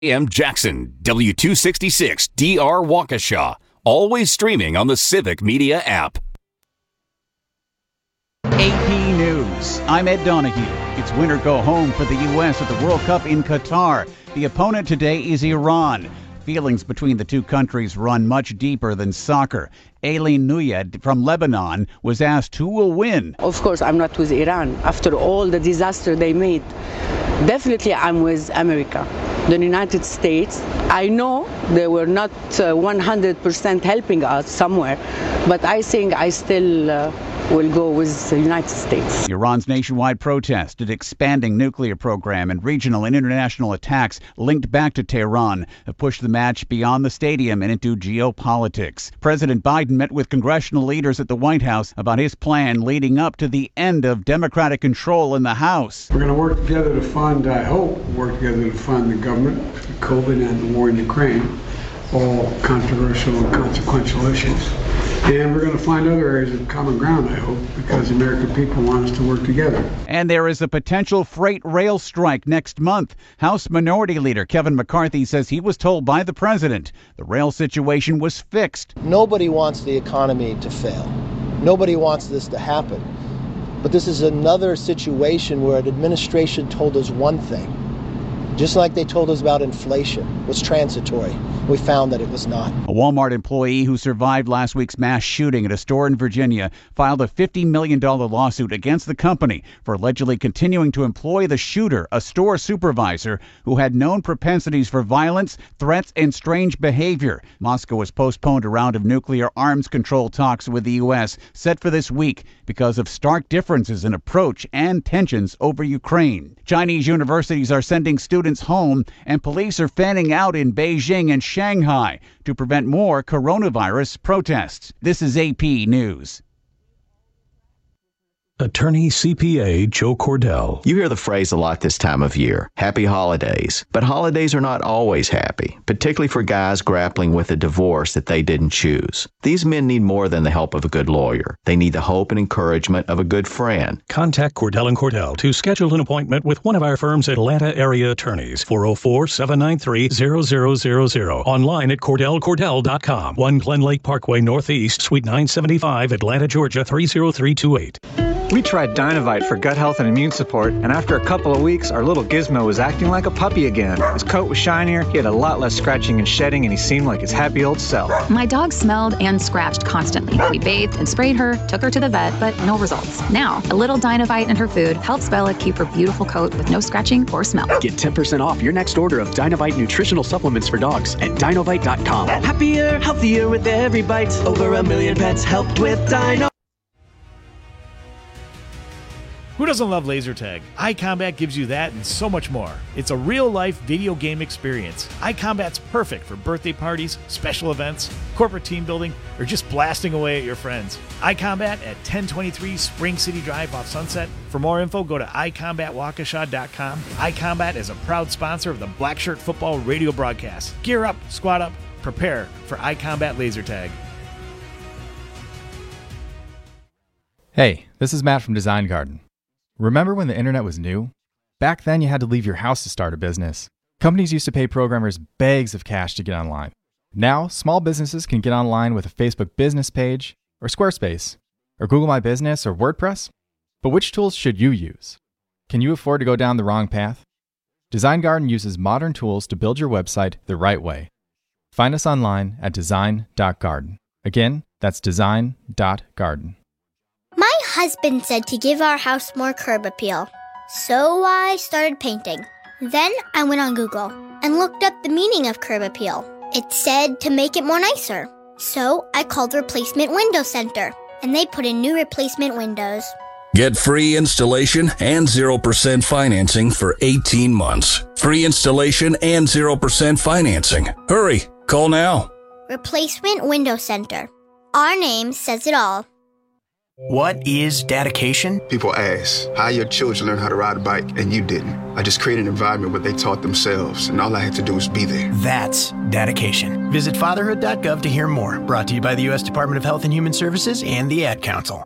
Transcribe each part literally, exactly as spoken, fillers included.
A M Jackson, W two sixty-six D R Waukesha. Always streaming on the Civic Media app. A P News. I'm Ed Donahue. It's winner go home for the U S at the World Cup in Qatar. The opponent today is Iran. Feelings between the two countries run much deeper than soccer. Aileen Nuyed from Lebanon was asked who will win. Of course, I'm not with Iran. After all the disaster they made, definitely I'm with America, the United States. I know they were not uh, one hundred percent helping us somewhere, but I think I still uh, will go with the United States. Iran's nationwide protest, an expanding nuclear program, and regional and international attacks linked back to Tehran have pushed the match beyond the stadium and into geopolitics. President Biden met with congressional leaders at the White House about his plan leading up to the end of Democratic control in the House. We're going to work together to fund, I hope, work together to fund the government, COVID and the war in Ukraine, all controversial and consequential issues. And we're going to find other areas of common ground, I hope, because the American people want us to work together. And there is a potential freight rail strike next month. House Minority Leader Kevin McCarthy says he was told by the president the rail situation was fixed. Nobody wants the economy to fail. Nobody wants this to happen. But this is another situation where an administration told us one thing, just like they told us about inflation, was transitory. We found that it was not. A Walmart employee who survived last week's mass shooting at a store in Virginia filed a fifty million dollars lawsuit against the company for allegedly continuing to employ the shooter, a store supervisor who had known propensities for violence, threats, and strange behavior. Moscow has postponed a round of nuclear arms control talks with the U S set for this week because of stark differences in approach and tensions over Ukraine. Chinese universities are sending students home, and police are fanning out in Beijing and Shanghai to prevent more coronavirus protests. This is A P News. Attorney C P A Joe Cordell. You hear the phrase a lot this time of year, happy holidays. But holidays are not always happy, particularly for guys grappling with a divorce that they didn't choose. These men need more than the help of a good lawyer. They need the hope and encouragement of a good friend. Contact Cordell and Cordell to schedule an appointment with one of our firm's Atlanta area attorneys. four oh four, seven nine three, zero zero zero zero. Online at cordell cordell dot com. one Glen Lake Parkway Northeast, Suite nine seventy-five, Atlanta, Georgia three zero three two eight. We tried Dynovite for gut health and immune support, and after a couple of weeks, our little Gizmo was acting like a puppy again. His coat was shinier, he had a lot less scratching and shedding, and he seemed like his happy old self. My dog smelled and scratched constantly. We bathed and sprayed her, took her to the vet, but no results. Now, a little Dynovite in her food helps Bella keep her beautiful coat with no scratching or smell. Get ten percent off your next order of Dynovite nutritional supplements for dogs at dynovite dot com. Happier, healthier with every bite. Over a million pets helped with Dyno. Who doesn't love laser tag? iCombat gives you that and so much more. It's a real-life video game experience. iCombat's perfect for birthday parties, special events, corporate team building, or just blasting away at your friends. iCombat at ten twenty-three Spring City Drive off Sunset. For more info, go to i combat waukesha dot com. iCombat is a proud sponsor of the Black Shirt Football radio broadcast. Gear up, squad up, prepare for iCombat laser tag. Hey, this is Matt from Design Garden. Remember when the internet was new? Back then you had to leave your house to start a business. Companies used to pay programmers bags of cash to get online. Now, small businesses can get online with a Facebook business page, or Squarespace, or Google My Business, or WordPress. But which tools should you use? Can you afford to go down the wrong path? Design Garden uses modern tools to build your website the right way. Find us online at design dot garden. Again, that's design dot garden. My husband said to give our house more curb appeal, so I started painting. Then I went on Google and looked up the meaning of curb appeal. It said to make it more nicer. So I called Replacement Window Center, and they put in new replacement windows. Get free installation and zero percent financing for eighteen months. Free installation and zero percent financing. Hurry, call now. Replacement Window Center. Our name says it all. What is dedication? People ask, how your children learn how to ride a bike and you didn't? I just created an environment where they taught themselves, and all I had to do was be there. That's dedication. Visit fatherhood dot gov to hear more. Brought to you by the U S Department of Health and Human Services and the Ad Council.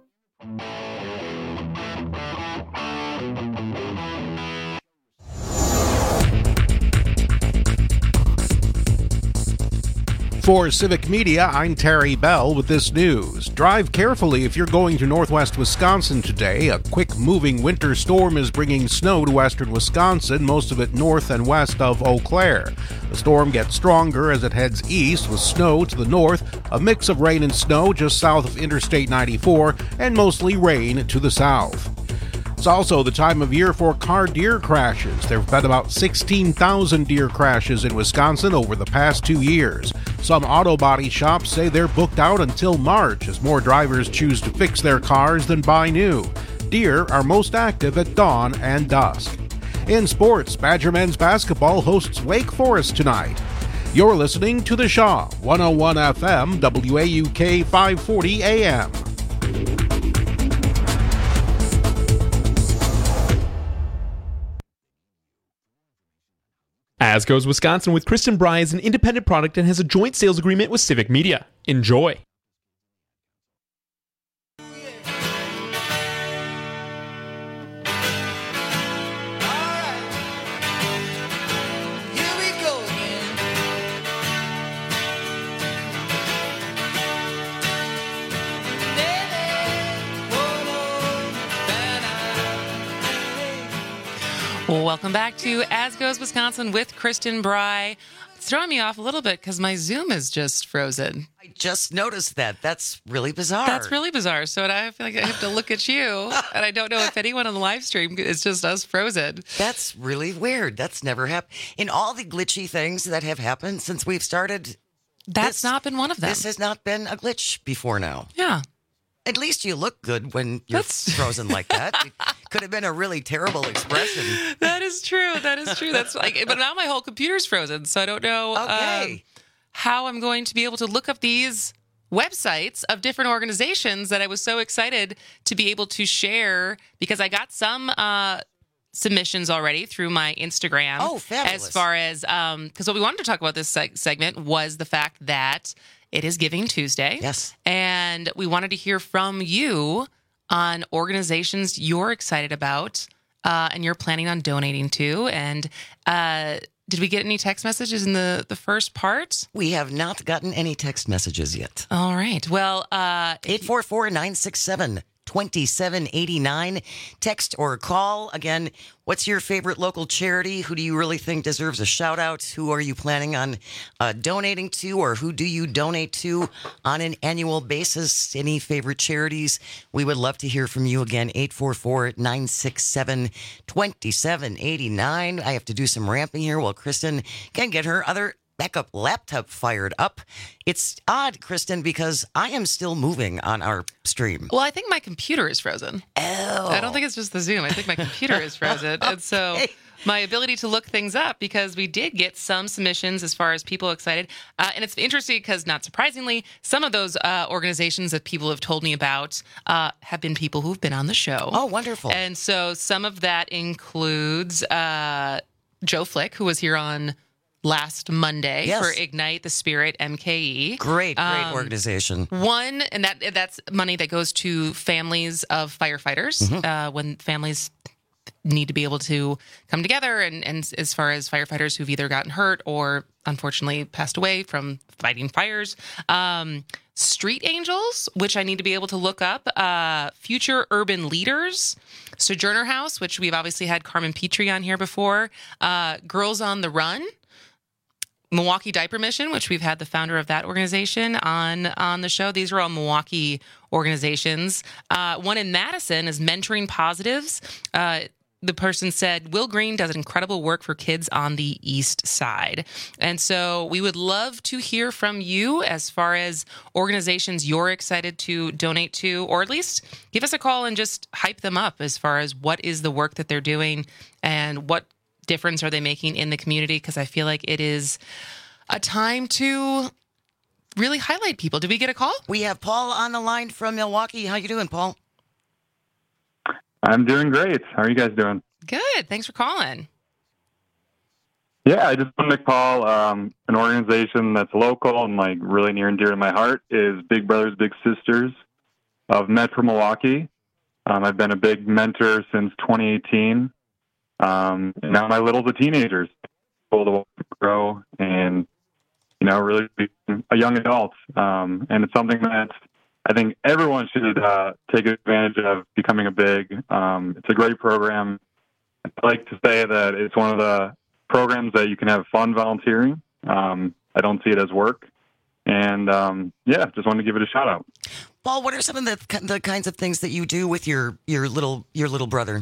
For Civic Media, I'm Terry Bell with this news. Drive carefully if you're going to northwest Wisconsin today. A quick-moving winter storm is bringing snow to western Wisconsin, most of it north and west of Eau Claire. The storm gets stronger as it heads east with snow to the north, a mix of rain and snow just south of Interstate ninety-four, and mostly rain to the south. It's also the time of year for car deer crashes. There have been about sixteen thousand deer crashes in Wisconsin over the past two years. Some auto body shops say they're booked out until March as more drivers choose to fix their cars than buy new. Deer are most active at dawn and dusk. In sports, Badger men's basketball hosts Wake Forest tonight. You're listening to The Shaw, one oh one F M, W A U K five forty A M. As Goes Wisconsin with Kristen Bry is an independent product and has a joint sales agreement with Civic Media. Enjoy. Welcome back to As Goes Wisconsin with Kristen Bry. It's throwing me off a little bit because my Zoom is just frozen. I just noticed that. That's really bizarre. That's really bizarre. So I feel like I have to look at you, and I don't know if anyone on the live stream, it's just us frozen. That's really weird. That's never happened. In all the glitchy things that have happened since we've started, that's this, not been one of them. This has not been a glitch before now. Yeah. At least you look good when you're That's... frozen like that. It could have been a really terrible expression. That is true. That is true. That's like, but now my whole computer's frozen, so I don't know okay. um, how I'm going to be able to look up these websites of different organizations that I was so excited to be able to share because I got some uh, submissions already through my Instagram. Oh, fabulous. As far as, um, because what we wanted to talk about this seg- segment was the fact that it is Giving Tuesday. Yes. And we wanted to hear from you on organizations you're excited about uh, and you're planning on donating to. And uh, did we get any text messages in the, the first part? We have not gotten any text messages yet. All right. Well, uh, eight four four, nine six seven, two seven eight nine. Text or call. Again, what's your favorite local charity? Who do you really think deserves a shout out? Who are you planning on uh, donating to, or who do you donate to on an annual basis? Any favorite charities? We would love to hear from you. Again, eight four four, nine six seven, two seven eight nine. I have to do some ramping here while Kristen can get her other backup laptop fired up. It's odd, Kristen, because I am still moving on our stream. Well, I think my computer is frozen. Oh. I don't think it's just the Zoom. I think my computer is frozen. Okay. And so my ability to look things up, because we did get some submissions as far as people excited. Uh, and it's interesting because, not surprisingly, some of those uh, organizations that people have told me about uh, have been people who've been on the show. Oh, wonderful. And so some of that includes uh, Joe Flick, who was here on last Monday yes. for Ignite the Spirit M K E. Great, great um, organization. One, and that that's money that goes to families of firefighters mm-hmm. uh, when families need to be able to come together, and, and as far as firefighters who've either gotten hurt or unfortunately passed away from fighting fires. Um, Street Angels, which I need to be able to look up. Uh, Future Urban Leaders. Sojourner House, which we've obviously had Carmen Petrie on here before. Uh, Girls on the Run. Milwaukee Diaper Mission, which we've had the founder of that organization on, on the show. These are all Milwaukee organizations. Uh, one in Madison is Mentoring Positives. Uh, the person said, Will Green does incredible work for kids on the East Side. And so we would love to hear from you as far as organizations you're excited to donate to, or at least give us a call and just hype them up as far as what is the work that they're doing and what difference are they making in the community, because I feel like it is a time to really highlight people. Did we get a call? We have Paul on the line from Milwaukee. How you doing, Paul? I'm doing great. How are you guys doing? Good. Thanks for calling. Yeah, I just wanted to call um, an organization that's local and like really near and dear to my heart is Big Brothers Big Sisters of Metro Milwaukee. Um, I've been a big mentor since twenty eighteen. Um, and now my little's a teenagers, able to grow and, you you know, really a young adult. Um, and it's something that I think everyone should uh, take advantage of becoming a big. Um, it's a great program. I like to say that it's one of the programs that you can have fun volunteering. Um, I don't see it as work. And, um, yeah, just wanted to give it a shout out. Paul, what are some of the the kinds of things that you do with your, your little your little brother?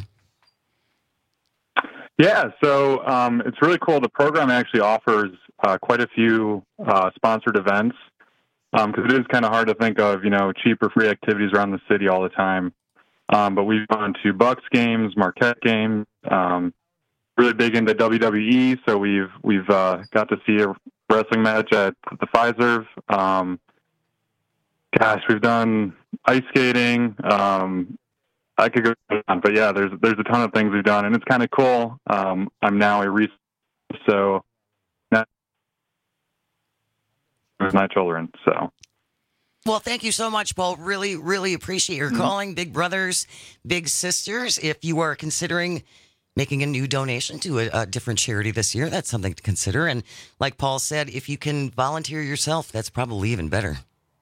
Yeah, so um, it's really cool. The program actually offers uh, quite a few uh, sponsored events because um, it is kind of hard to think of, you know, cheap or free activities around the city all the time. Um, but we've gone to Bucks games, Marquette games, um, really big into W W E. So we've we've uh, got to see a wrestling match at the Fiserv. Um, gosh, we've done ice skating. Um, I could go on, but yeah, there's there's a ton of things we've done, and it's kind of cool. Um, I'm now a resource, so now with my children. So, well, thank you so much, Paul. Really, really appreciate your mm-hmm. calling, Big Brothers, Big Sisters. If you are considering making a new donation to a, a different charity this year, that's something to consider. And like Paul said, if you can volunteer yourself, that's probably even better.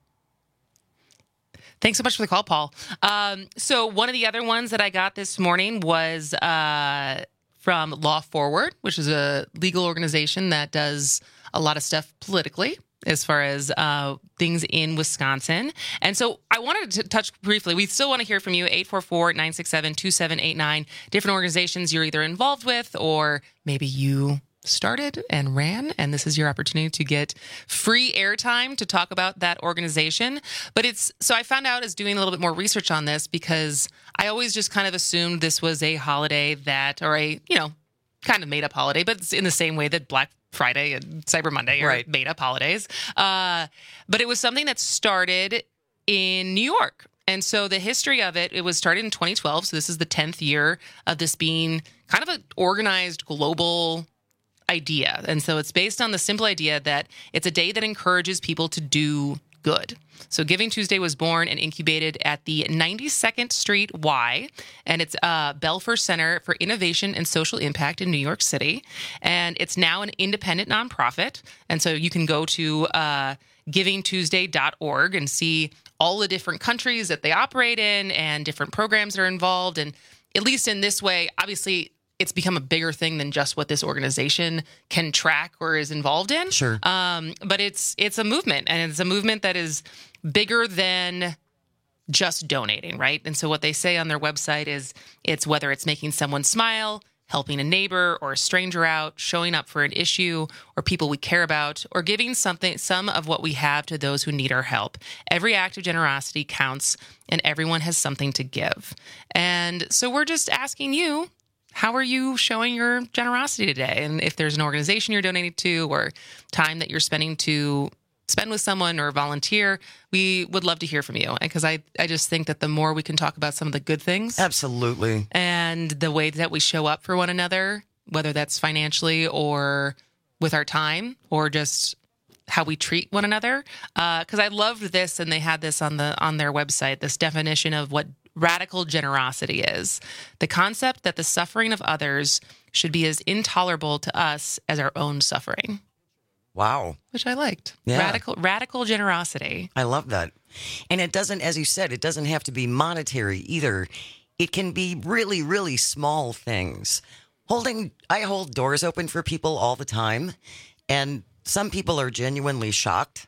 Thanks so much for the call, Paul. Um, so one of the other ones that I got this morning was uh, from Law Forward, which is a legal organization that does a lot of stuff politically as far as uh, things in Wisconsin. And so I wanted to touch briefly. We still want to hear from you, eight four four, nine six seven, two seven eight nine, different organizations you're either involved with or maybe you started and ran, and this is your opportunity to get free airtime to talk about that organization. But it's, so I found out as doing a little bit more research on this, because I always just kind of assumed this was a holiday that, or a, you know, kind of made up holiday, but it's in the same way that Black Friday and Cyber Monday are right. made up holidays. Uh, but it was something that started in New York. And so the history of it, it was started in twenty twelve. So this is the tenth year of this being kind of an organized global idea. And so it's based on the simple idea that it's a day that encourages people to do good. So Giving Tuesday was born and incubated at the ninety-second Street Y, and it's uh, Belfer Center for Innovation and Social Impact in New York City. And it's now an independent nonprofit. And so you can go to uh, giving tuesday dot org and see all the different countries that they operate in and different programs that are involved. And at least in this way, obviously, it's become a bigger thing than just what this organization can track or is involved in. Sure. Um, but it's it's a movement, and it's a movement that is bigger than just donating, right? And so what they say on their website is it's whether it's making someone smile, helping a neighbor or a stranger out, showing up for an issue or people we care about, or giving something, some of what we have to those who need our help. Every act of generosity counts, and everyone has something to give. And so we're just asking you, how are you showing your generosity today? And if there's an organization you're donating to or time that you're spending to spend with someone or volunteer, we would love to hear from you. Because I, I just think that the more we can talk about some of the good things. Absolutely. And the way that we show up for one another, whether that's financially or with our time or just how we treat one another. Because uh, I loved this, and they had this on the on their website, this definition of what radical generosity is. The concept that the suffering of others should be as intolerable to us as our own suffering. Wow. Which I liked. Yeah. Radical radical generosity. I love that. And it doesn't, as you said, it doesn't have to be monetary either. It can be really, really small things. Holding, I hold doors open for people all the time, and some people are genuinely shocked,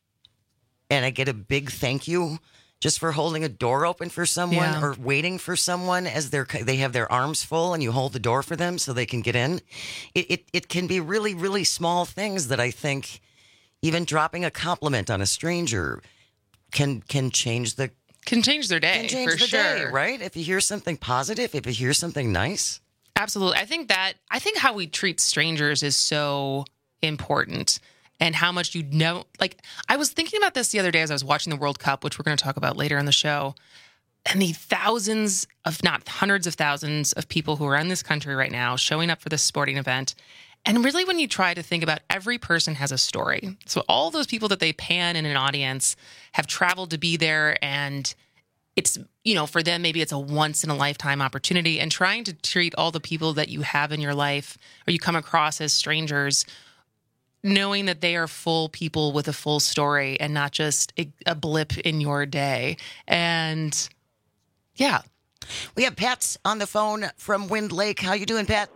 and I get a big thank you just for holding a door open for someone yeah. or waiting for someone as they're, they have their arms full and you hold the door for them so they can get in. It, it, it can be really, really small things that I think even dropping a compliment on a stranger can can change the... Can change their day, can change for the sure. Day, right? If you hear something positive, if you hear something nice. Absolutely. I think that, I think how we treat strangers is so important. And how much you know, like, I was thinking about this the other day as I was watching the World Cup, which we're going to talk about later in the show. And the thousands of, not hundreds of thousands of people who are in this country right now showing up for this sporting event. And really, when you try to think about, every person has a story. So all those people that they pan in an audience have traveled to be there, and it's, you know, for them, maybe it's a once in a lifetime opportunity. And trying to treat all the people that you have in your life or you come across as strangers knowing that they are full people with a full story and not just a, a blip in your day. And yeah. We have Pat on the phone from Wind Lake. How you doing, Pat?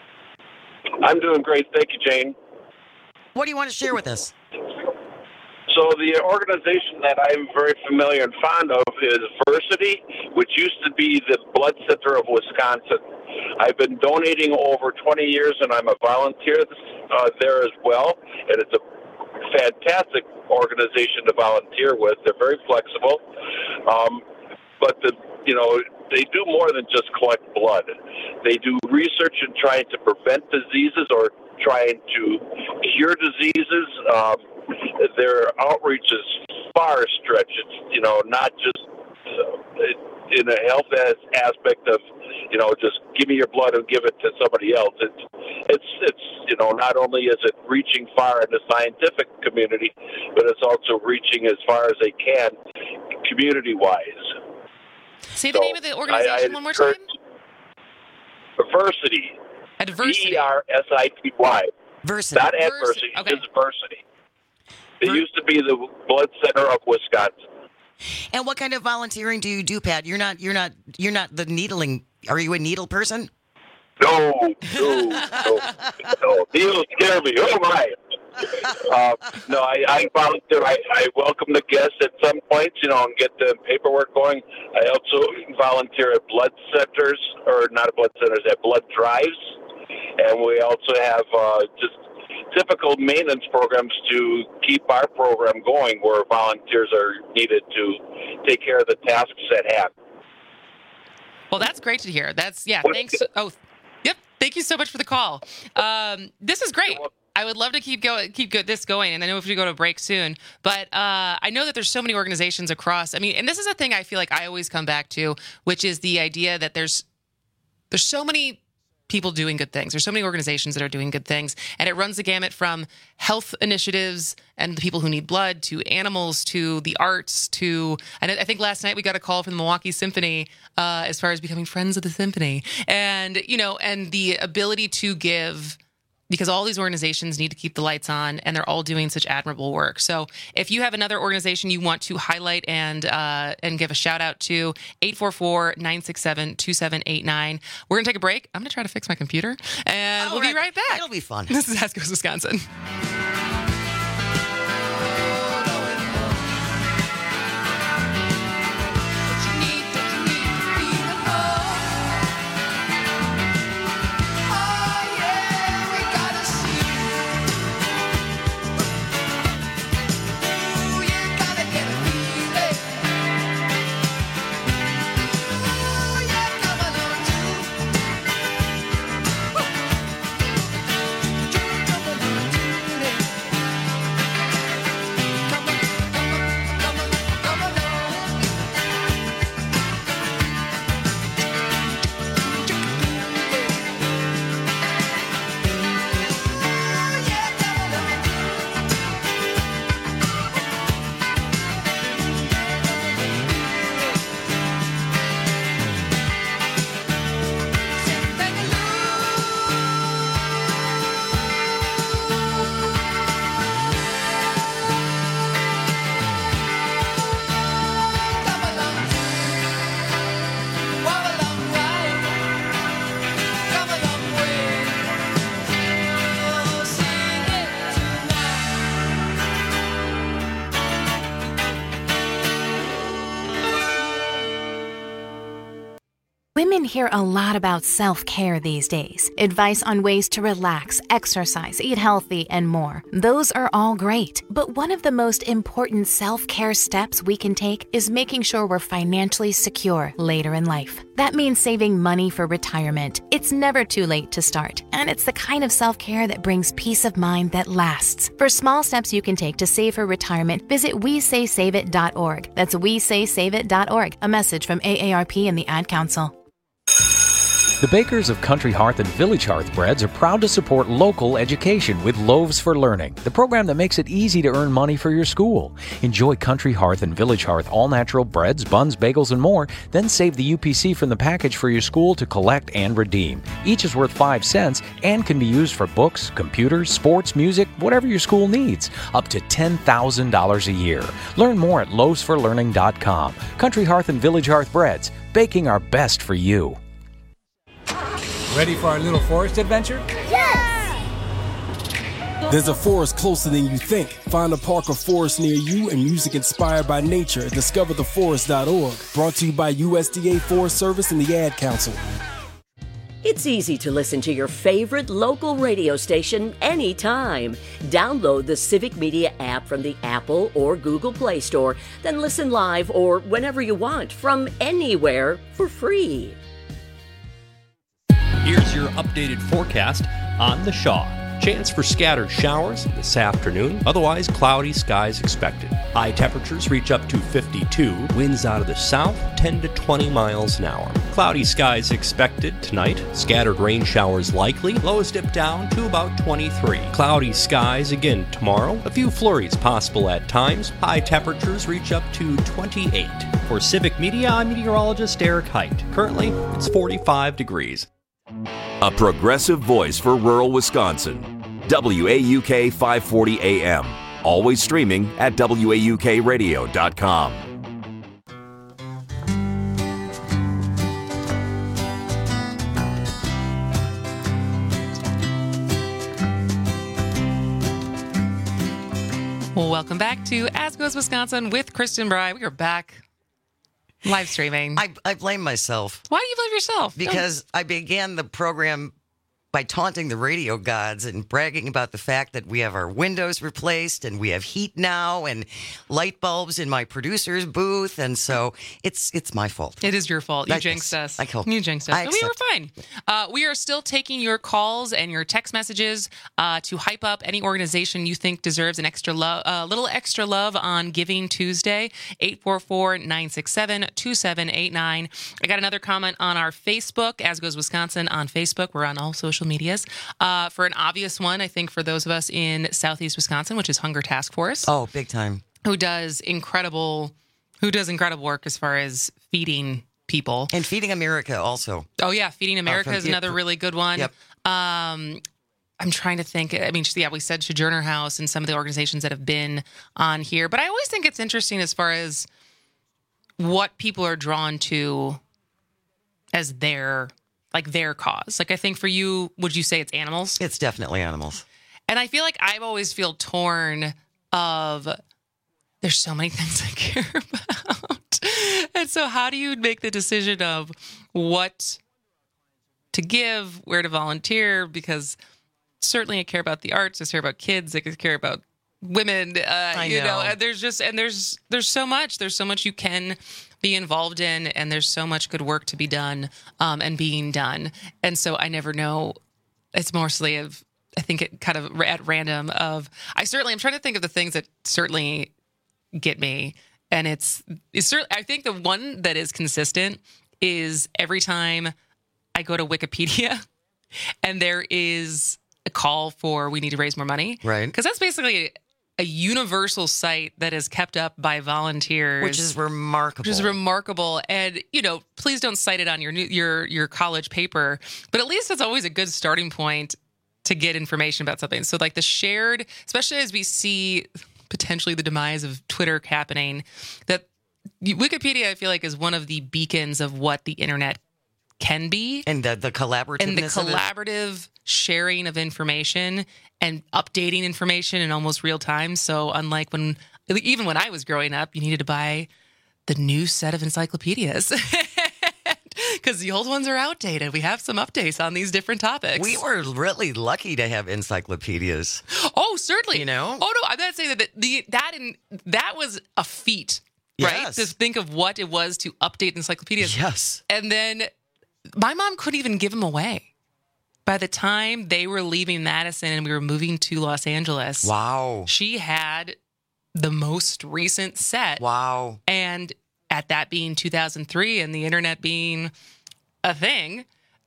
I'm doing great. Thank you, Jane. What do you want to share with us? So the organization that I'm very familiar and fond of is Versity, which used to be the Blood Center of Wisconsin. I've been donating over twenty years, and I'm a volunteer uh, there as well. And it's a fantastic organization to volunteer with. They're very flexible. Um, but, the you know, they do more than just collect blood. They do research in trying to prevent diseases or trying to cure diseases. Um, their outreach is far stretched. It's, you know, not just uh, in a health as aspect of, you know, just give me your blood and give it to somebody else. It's, it's, it's, you know, not only is it reaching far in the scientific community, but it's also reaching as far as they can community-wise. Say the so name of the organization I, I one more time. Versity. Adversity. V E R S I T Y. Versity. Not Versity. adversity, Okay. it's Versity. It used to be the Blood Center of Wisconsin. And what kind of volunteering do you do, Pat? You're not. You're not. You're not the needling. Are you a needle person? No, no, no, no. Needles scare me. Oh my! Uh, no, I, I volunteer. I, I welcome the guests at some points, you know, and get the paperwork going. I also volunteer at blood centers, or not at blood centers, at blood drives, and we also have uh, just typical maintenance programs to keep our program going, where volunteers are needed to take care of the tasks at hand. Well, that's great to hear. That's, yeah, thanks. Oh, yep. Thank you so much for the call. Um, this is great. I would love to keep going, keep go, this going, and I know if we go to a break soon. But uh, I know that there's so many organizations across. I mean, and this is a thing I feel like I always come back to, which is the idea that there's there's so many people doing good things. There's so many organizations that are doing good things, and it runs the gamut from health initiatives and the people who need blood to animals to the arts to. And I think last night we got a call from the Milwaukee Symphony uh, as far as becoming friends of the symphony, and you know, and the ability to give. Because all these organizations need to keep the lights on, and they're all doing such admirable work. So if you have another organization you want to highlight and uh, and give a shout out to, eight four four, nine six seven, two seven eight nine. We're going to take a break. I'm going to try to fix my computer, and Oh, we'll be right. right back. It'll be fun. This is Ask Us Wisconsin. Women hear a lot about self-care these days. Advice on ways to relax, exercise, eat healthy, and more. Those are all great. But one of the most important self-care steps we can take is making sure we're financially secure later in life. That means saving money for retirement. It's never too late to start, and it's the kind of self-care that brings peace of mind that lasts. For small steps you can take to save for retirement, visit we say save it dot org. That's we say save it dot org. A message from A A R P and the Ad Council. The bakers of Country Hearth and Village Hearth breads are proud to support local education with Loaves for Learning, the program that makes it easy to earn money for your school. Enjoy Country Hearth and Village Hearth all-natural breads, buns, bagels, and more, then save the U P C from the package for your school to collect and redeem. Each is worth five cents and can be used for books, computers, sports, music, whatever your school needs, up to ten thousand dollars a year. Learn more at loaves for learning dot com. Country Hearth and Village Hearth breads, baking our best for you. Ready for our little forest adventure? Yes! There's a forest closer than you think. Find a park or forest near you and music inspired by nature at discover the forest dot org. Brought to you by U S D A Forest Service and the Ad Council. It's easy to listen to your favorite local radio station anytime. Download the Civic Media app from the Apple or Google Play Store, then listen live or whenever you want from anywhere for free. Here's your updated forecast on the Shaw. Chance for scattered showers this afternoon, otherwise cloudy skies expected. High temperatures reach up to fifty-two, winds out of the south ten to twenty miles an hour. Cloudy skies expected tonight, scattered rain showers likely, lows dip down to about twenty-three. Cloudy skies again tomorrow, a few flurries possible at times, high temperatures reach up to twenty-eight. For Civic Media, I'm meteorologist Eric Height. Currently, it's forty-five degrees. A progressive voice for rural Wisconsin. W A U K five forty A M. Always streaming at W A U K radio dot com. Welcome back to As Goes Wisconsin with Kristen Bry. We are back live streaming. I, I blame myself. Why do you blame yourself? Because Don't. I began the program by taunting the radio gods and bragging about the fact that we have our windows replaced and we have heat now and light bulbs in my producer's booth. And so it's it's my fault. It is your fault. You I, jinxed us. I hope. You jinxed us. I But we were fine. Uh, we are still taking your calls and your text messages uh, to hype up any organization you think deserves an extra love, a uh, little extra love on Giving Tuesday. eight four four, nine six seven, two seven eight nine. I got another comment on our Facebook, As Goes Wisconsin on Facebook. We're on all social medias. Uh, for an obvious one, I think for those of us in Southeast Wisconsin, which is Hunger Task Force. Oh, big time. Who does incredible, who does incredible work as far as feeding people. And Feeding America also. Oh, yeah. Feeding America uh, is another really good one. Yep. Um, I'm trying to think. I mean, yeah, we said Sojourner House and some of the organizations that have been on here. But I always think it's interesting as far as what people are drawn to as their like their cause. Like, I think for you, would you say it's animals? It's definitely animals. And I feel like I always feel torn of, there's so many things I care about. And so how do you make the decision of what to give, where to volunteer? Because certainly I care about the arts, I care about kids, I care about women, uh, I you know, know. and there's just, and there's, there's so much, there's so much you can be involved in, and there's so much good work to be done, um, and being done. And so I never know, it's mostly of, I think it kind of at random of, I certainly, I'm trying to think of the things that certainly get me. And it's, it's certainly, I think the one that is consistent is every time I go to Wikipedia and there is a call for, we need to raise more money. Right. Because that's basically a universal site that is kept up by volunteers, Which is remarkable. Which is remarkable. And, you know, please don't cite it on your new, your your college paper, but at least it's always a good starting point to get information about something. So like the shared, especially as we see potentially the demise of Twitter happening, that Wikipedia, I feel like, is one of the beacons of what the internet can be. And the, the collaborative And the collaborative sharing of information and updating information in almost real time. So unlike when, even when I was growing up, you needed to buy the new set of encyclopedias because the old ones are outdated. We have some updates on these different topics. We were really lucky to have encyclopedias. Oh, certainly. You know? Oh, no, I'm not saying that the, that, in, that was a feat, right? Yes. To think of what it was to update encyclopedias. Yes. And then my mom couldn't even give them away. By the time they were leaving Madison and we were moving to Los Angeles, wow, she had the most recent set. Wow. And at that being two thousand three and the internet being a thing,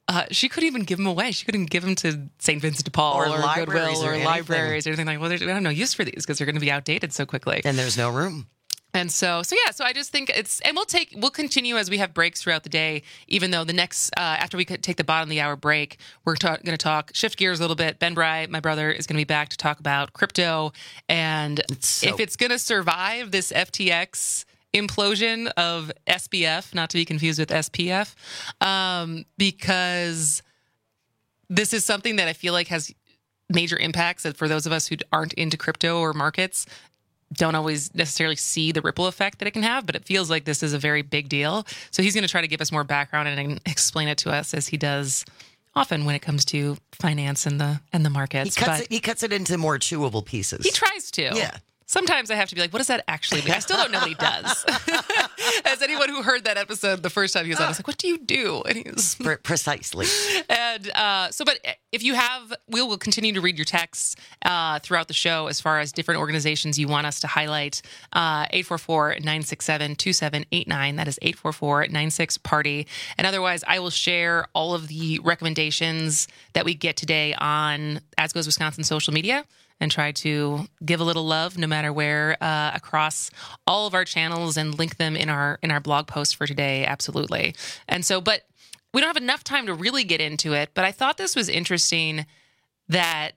Uh, she couldn't even give them away. She couldn't give them to Saint Vincent de Paul Or or, libraries Goodwill or or, anything. libraries or anything like. Well, there's, we have no use for these because they're going to be outdated so quickly. And there's no room. And so, so yeah, so I just think it's, and we'll take, we'll continue as we have breaks throughout the day, even though the next, uh, after we could take the bottom of the hour break, we're ta- going to talk, shift gears a little bit. Ben Bry, my brother, is going to be back to talk about crypto and so- if it's going to survive this F T X implosion of S B F, not to be confused with S P F, um, because this is something that I feel like has major impacts that for those of us who aren't into crypto or markets, don't always necessarily see the ripple effect that it can have, but it feels like this is a very big deal. So he's going to try to give us more background and explain it to us as he does often when it comes to finance and the and the markets. He cuts, but it, he cuts it into more chewable pieces. he tries to. Yeah. Sometimes I have to be like, what does that actually mean? I still don't know what he does. As anyone who heard that episode the first time he was on, I was like, what do you do? And he was Pre- precisely. And uh, so, but if you have, we will continue to read your texts uh, throughout the show as far as different organizations you want us to highlight. Uh, eight four four, nine six seven, two seven eight nine. That is eight four four, nine six, party. And otherwise, I will share all of the recommendations that we get today on As Goes Wisconsin social media and try to give a little love no matter where uh, across all of our channels and link them in our in our blog post for today. Absolutely. And so, but we don't have enough time to really get into it, but I thought this was interesting that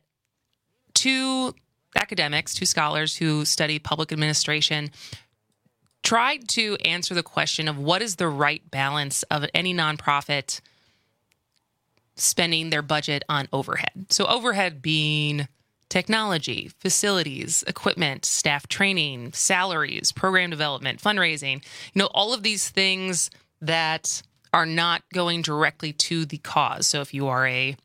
two academics, two scholars who study public administration tried to answer the question of what is the right balance of any nonprofit spending their budget on overhead. So overhead being technology, facilities, equipment, staff training, salaries, program development, fundraising, you know, all of these things that are not going directly to the cause. So if you are a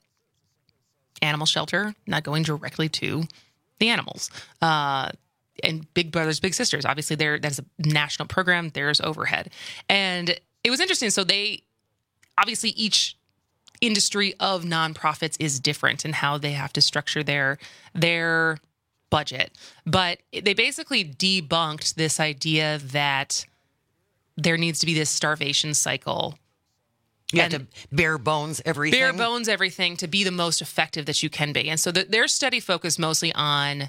animal shelter, not going directly to the animals. Uh, and Big Brothers Big Sisters, obviously there that's a national program, there's overhead. And it was interesting. So they obviously each industry of nonprofits is different in how they have to structure their their budget. But they basically debunked this idea that there needs to be this starvation cycle. You have to bare bones everything. Bare bones everything to be the most effective that you can be. And so the, their study focused mostly on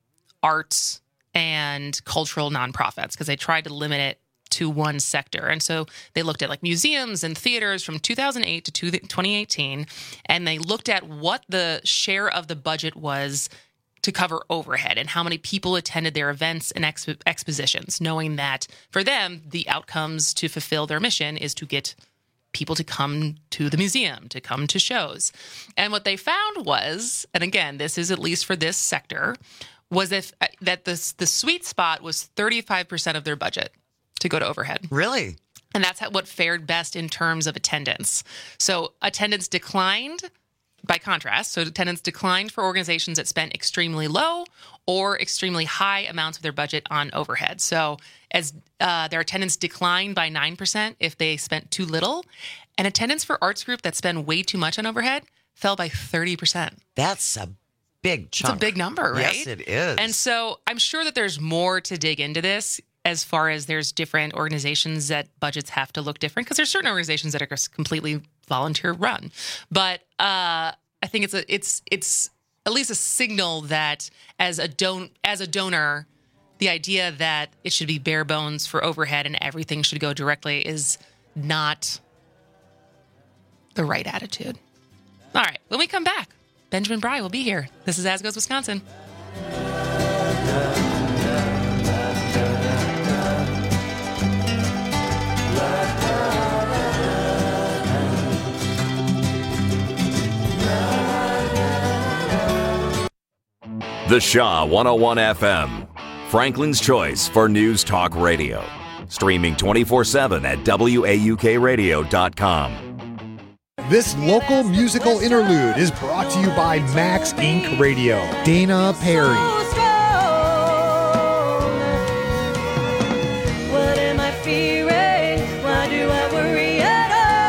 arts and cultural nonprofits because they tried to limit it to one sector. And so they looked at like museums and theaters from two thousand eight to twenty eighteen, and they looked at what the share of the budget was to cover overhead and how many people attended their events and exp- expositions, knowing that for them, the outcomes to fulfill their mission is to get people to come to the museum, to come to shows. And what they found was, and again, this is at least for this sector, was if that the, the sweet spot was thirty-five percent of their budget to go to overhead. Really? And that's how, what fared best in terms of attendance. So attendance declined by contrast. So attendance declined for organizations that spent extremely low or extremely high amounts of their budget on overhead. So as uh, their attendance declined by nine percent if they spent too little, and attendance for arts group that spend way too much on overhead fell by thirty percent. That's a big chunk. It's a big number, right? Yes, it is. And so I'm sure that there's more to dig into this as far as there's different organizations that budgets have to look different, because there's certain organizations that are just completely volunteer run. But uh, I think it's a it's it's at least a signal that as a don as a donor, the idea that it should be bare bones for overhead and everything should go directly is not the right attitude. All right, when we come back, Benjamin Bry will be here. This is As Goes Wisconsin. The Shaw one oh one F M, Franklin's choice for news talk radio. Streaming twenty-four seven at W A U K radio dot com. This local musical interlude is brought to you by Max Incorporated. Radio. Dana Perry. What am I fearing? Why do I worry at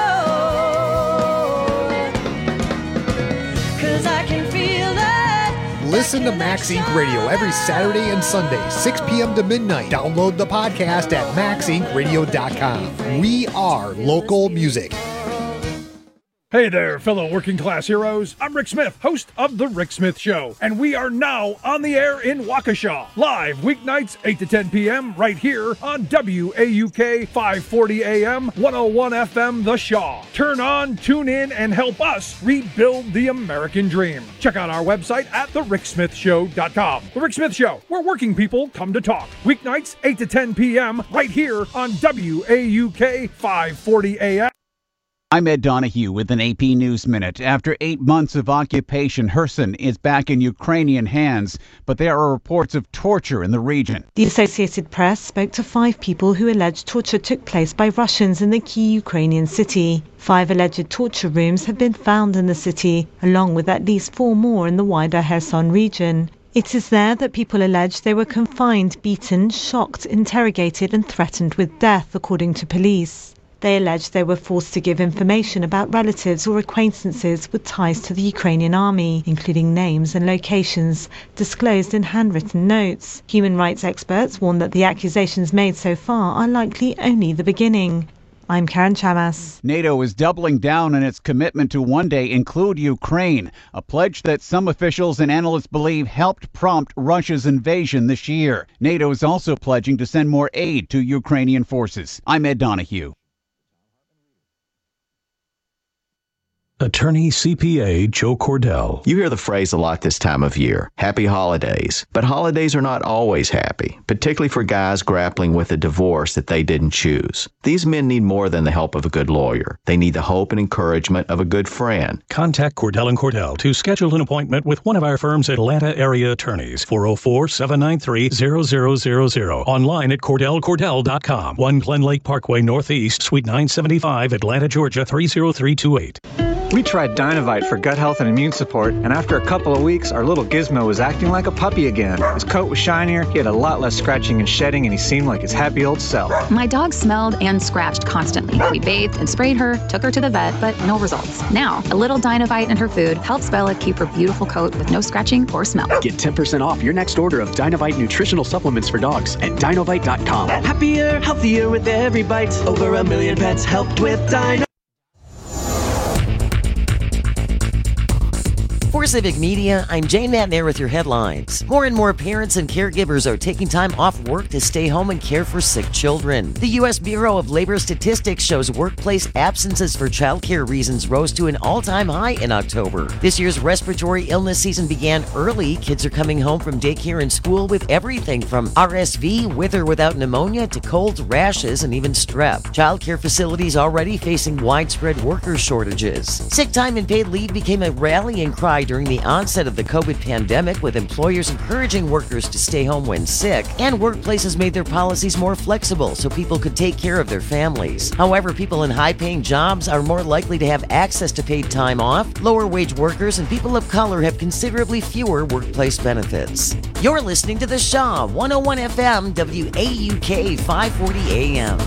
all? 'Cause I can feel that. Listen to Max Incorporated. Radio every Saturday and Sunday, six p.m. to midnight. Download the podcast at max inc radio dot com. We are local music. Hey there, fellow working class heroes. I'm Rick Smith, host of The Rick Smith Show, and we are now on the air in Waukesha, live weeknights eight to ten p.m. right here on W A U K five forty A M, one oh one F M The Shaw. Turn on, tune in, and help us rebuild the American dream. Check out our website at the rick smith show dot com. The Rick Smith Show, where working people come to talk. Weeknights eight to ten p.m. right here on W A U K five forty A M. I'm Ed Donahue with an A P News Minute. After eight months of occupation, Kherson is back in Ukrainian hands, but there are reports of torture in the region. The Associated Press spoke to five people who alleged torture took place by Russians in the key Ukrainian city. Five alleged torture rooms have been found in the city, along with at least four more in the wider Kherson region. It is there that people allege they were confined, beaten, shocked, interrogated and threatened with death, according to police. They allege they were forced to give information about relatives or acquaintances with ties to the Ukrainian army, including names and locations, disclosed in handwritten notes. Human rights experts warn that the accusations made so far are likely only the beginning. I'm Karen Chamas. NATO is doubling down on its commitment to one day include Ukraine, a pledge that some officials and analysts believe helped prompt Russia's invasion this year. NATO is also pledging to send more aid to Ukrainian forces. I'm Ed Donahue. Attorney C P A Joe Cordell. You hear the phrase a lot this time of year, happy holidays. But holidays are not always happy, particularly for guys grappling with a divorce that they didn't choose. These men need more than the help of a good lawyer. They need the hope and encouragement of a good friend. Contact Cordell and Cordell to schedule an appointment with one of our firm's Atlanta area attorneys. four oh four, seven nine three, zero zero zero zero. Online at cordell cordell dot com. one Glen Lake Parkway Northeast, Suite nine seventy-five, Atlanta, Georgia three oh three two eight. We tried Dynovite for gut health and immune support, and after a couple of weeks, our little Gizmo was acting like a puppy again. His coat was shinier, he had a lot less scratching and shedding, and he seemed like his happy old self. My dog smelled and scratched constantly. We bathed and sprayed her, took her to the vet, but no results. Now, a little Dynovite in her food helps Bella keep her beautiful coat with no scratching or smell. Get ten percent off your next order of Dynovite nutritional supplements for dogs at dynovite dot com. Happier, healthier with every bite. Over a million pets helped with Dynovite. For Civic Media, I'm Jane Matnair with your headlines. More and more parents and caregivers are taking time off work to stay home and care for sick children. The U S Bureau of Labor Statistics shows workplace absences for childcare reasons rose to an all-time high in October. This year's respiratory illness season began early. Kids are coming home from daycare and school with everything from R S V, with or without pneumonia, to colds, rashes, and even strep. Childcare facilities already facing widespread worker shortages. Sick time and paid leave became a rallying cry during the onset of the COVID pandemic, with employers encouraging workers to stay home when sick, and workplaces made their policies more flexible so people could take care of their families. However, people in high-paying jobs are more likely to have access to paid time off. Lower-wage workers and people of color have considerably fewer workplace benefits. You're listening to The Shaw, one oh one F M, W A U K five forty A M.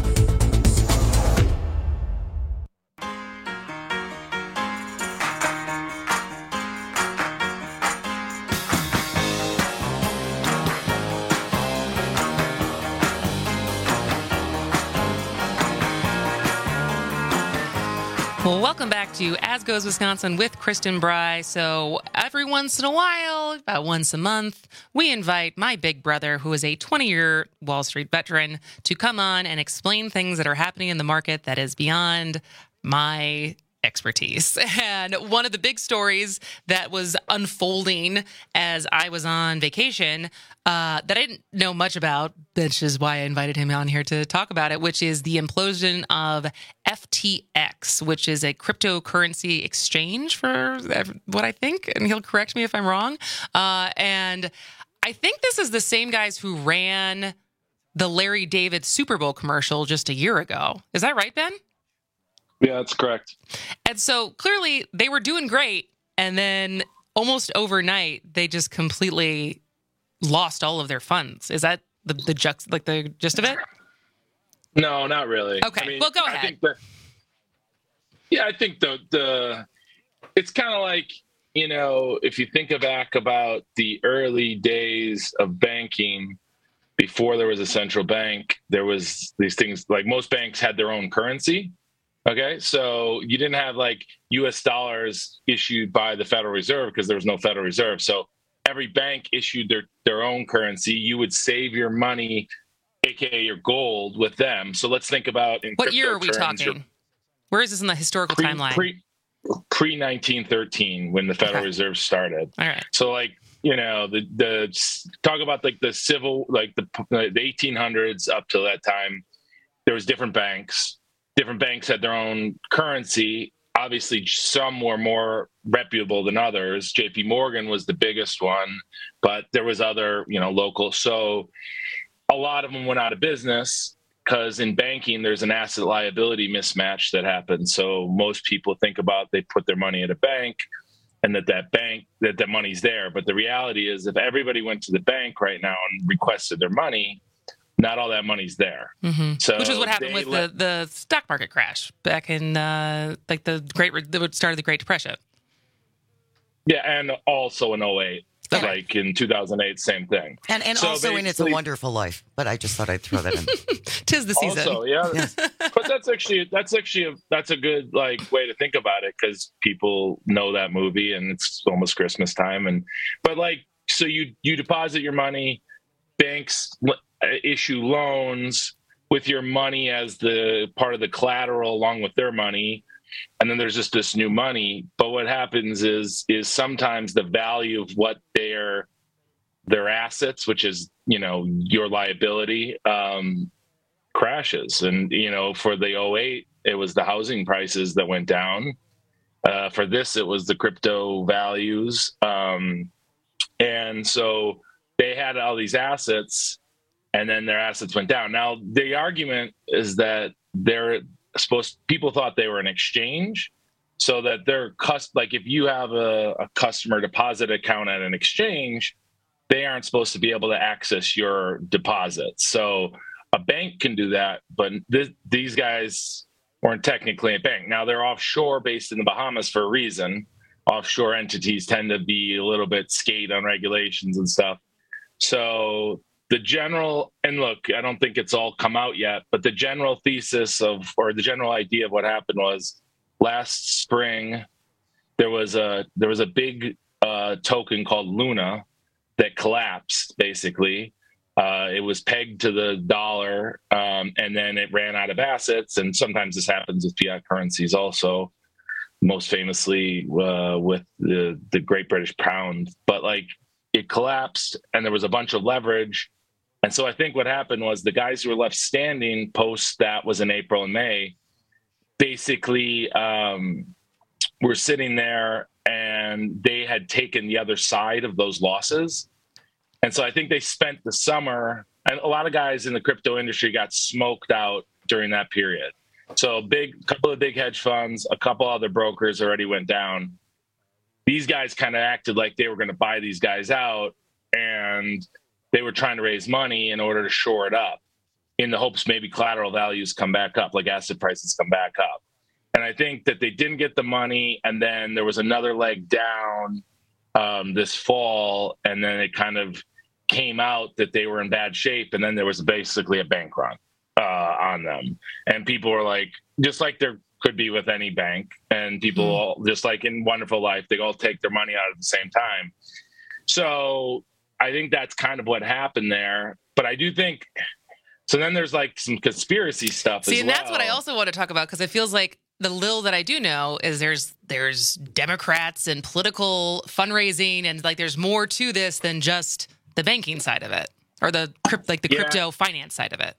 Well, welcome back to As Goes Wisconsin with Kristen Bry. So every once in a while, about once a month, we invite my big brother, who is a twenty-year Wall Street veteran, to come on and explain things that are happening in the market that is beyond my expertise. And one of the big stories that was unfolding as I was on vacation uh, that I didn't know much about, which is why I invited him on here to talk about it, which is the implosion of F T X, which is a cryptocurrency exchange for what I think, and he'll correct me if I'm wrong. Uh, and I think this is the same guys who ran the Larry David Super Bowl commercial just a year ago. Is that right, Ben? Yeah, that's correct. And so clearly they were doing great. And then almost overnight, they just completely lost all of their funds. Is that the, the jux, like the gist of it? No, not really. Okay, I mean, well, go I ahead. Think that, yeah, I think the, the it's kind of like, you know, if you think back about the early days of banking, before there was a central bank, there was these things like most banks had their own currency. Okay, so you didn't have like U S dollars issued by the Federal Reserve because there was no Federal Reserve. So every bank issued their, their own currency. You would save your money, aka your gold, with them. So let's think about in what year are we terms, talking? Where is this in the historical pre, timeline? Pre, pre nineteen thirteen, when the Federal Okay. Reserve started. All right. So like, you know, the the talk about like the civil, like the the eighteen hundreds up till that time, there was different banks. Different banks had their own currency. Obviously, some were more reputable than others. J P Morgan was the biggest one, but there was other, you know, local. So a lot of them went out of business because in banking, there's an asset liability mismatch that happens. So most people think about they put their money at a bank and that that bank, that the money's there. But the reality is if everybody went to the bank right now and requested their money, not all that money's there. Mm-hmm. So Which is what happened with let, the, the stock market crash back in uh, like the great the start of the Great Depression. Yeah, and also in oh eight, okay. like in two thousand eight, same thing. And and so also in It's a Wonderful Life. But I just thought I'd throw that in. Tis the season. Also, yeah. Yes. But that's actually that's actually a, that's a good like way to think about it because people know that movie and it's almost Christmas time. And but like so you you deposit your money, banks issue loans with your money as the part of the collateral along with their money, and then there's just this new money. But what happens is is sometimes the value of what their their assets, which is, you know, your liability, um crashes. And you know, for the oh eight, it was the housing prices that went down. Uh for this, it was the crypto values, um and so they had all these assets and then their assets went down. Now, the argument is that they're supposed, people thought they were an exchange, so that they're cus- like if you have a, a customer deposit account at an exchange, they aren't supposed to be able to access your deposits. So a bank can do that, but th- these guys weren't technically a bank. Now, they're offshore based in the Bahamas for a reason. Offshore entities tend to be a little bit skate on regulations and stuff. So the general, and look, I don't think it's all come out yet, but the general thesis of, or the general idea of what happened was last spring, there was a, there was a big uh, token called Luna that collapsed, basically. Uh, it was pegged to the dollar, um, and then it ran out of assets. And sometimes this happens with fiat currencies also, most famously uh, with the, the Great British Pound. But like it collapsed and there was a bunch of leverage. And so I think what happened was the guys who were left standing post that was in April and May, basically um, were sitting there and they had taken the other side of those losses. And so I think they spent the summer, and a lot of guys in the crypto industry got smoked out during that period. So a big couple of big hedge funds, a couple other brokers already went down. These guys kind of acted like they were going to buy these guys out, and they were trying to raise money in order to shore it up in the hopes maybe collateral values come back up, like asset prices come back up. And I think that they didn't get the money, and then there was another leg down um, this fall, and then it kind of came out that they were in bad shape, and then there was basically a bank run uh, on them. And people were like, just like there could be with any bank, and people mm. all, just like in Wonderful Life, they all take their money out at the same time. So I think that's kind of what happened there. But I do think, so then there's like some conspiracy stuff See, as and well. that's what I also want to talk about, because it feels like the little that I do know is there's there's Democrats and political fundraising, and like there's more to this than just the banking side of it, or the crypt, like the Yeah. crypto finance side of it.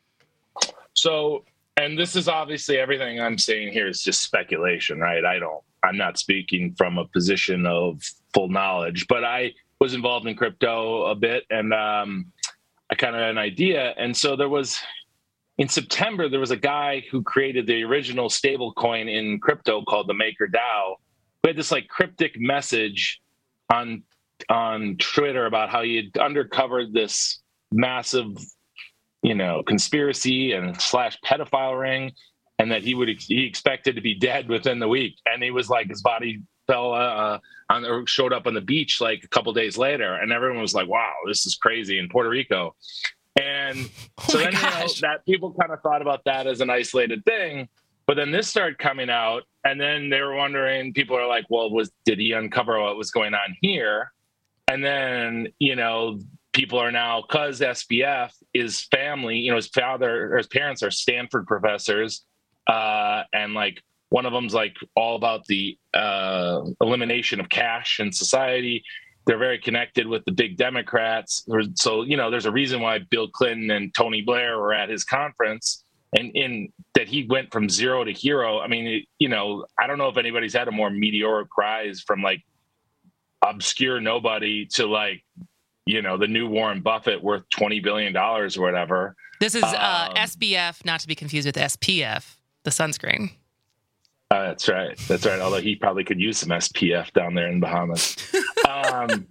So, and this is obviously everything I'm saying here is just speculation, right? I don't, I'm not speaking from a position of full knowledge, but I was involved in crypto a bit, and um, I kind of had an idea. And so there was, in September, there was a guy who created the original stable coin in crypto called the MakerDAO, who had this like cryptic message on on Twitter about how he had uncovered this massive, you know, conspiracy and slash pedophile ring, and that he would he expected to be dead within the week. And he was like, his body fell uh, on or showed up on the beach like a couple days later, and everyone was like, "Wow, this is crazy," in Puerto Rico. And so oh then you know, that people kind of thought about that as an isolated thing. But then this started coming out, and then they were wondering, people are like, well, was did he uncover what was going on here? And then, you know, people are now, because S B F is family, you know, his father or his parents are Stanford professors. Uh, and like one of them's like all about the uh, elimination of cash in society. They're very connected with the big Democrats. So, you know, there's a reason why Bill Clinton and Tony Blair were at his conference. And in that he went from zero to hero. I mean, it, you know, I don't know if anybody's had a more meteoric rise from like obscure nobody to like, you know, the new Warren Buffett worth twenty billion dollars or whatever. This is uh, Um, S B F, not to be confused with S P F, the sunscreen. Uh, that's right. That's right. Although he probably could use some S P F down there in Bahamas. um,